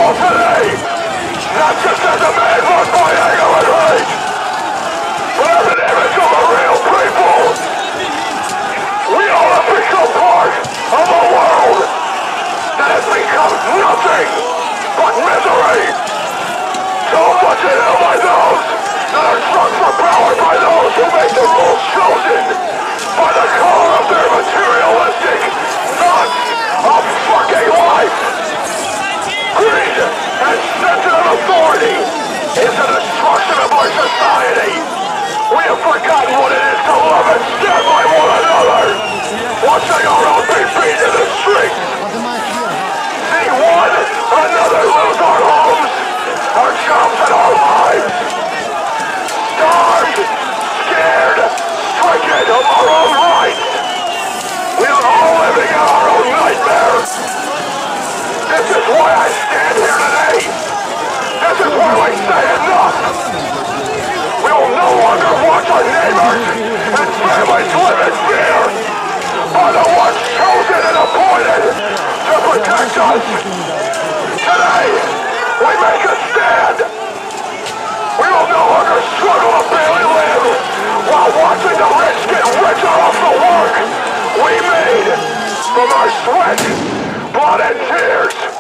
call today, not just as a man run by anger and rage, but as an image of the real people. We are a vital part of a world that has become nothing but misery. So much in hell by those that are drunk for power, by those who make the rules chosen by the color of their materialistic thoughts of fucking life. Greed and sensitive authority is the destruction of our society. We have forgotten what it is to love and stand by one another, watching our own beat in the streets. See one another lose our homes, our jobs, and our lives. Starved, scared, stricken of our own rights. We are all living in our own nightmare. This is why I stand here today. This is why we say enough. We will no longer watch our neighbors and families live in fear by the ones chosen and appointed to protect us. Today, we make a stand. We will no longer struggle to barely live while watching the rich get richer off the work we made from our sweat, blood, and tears.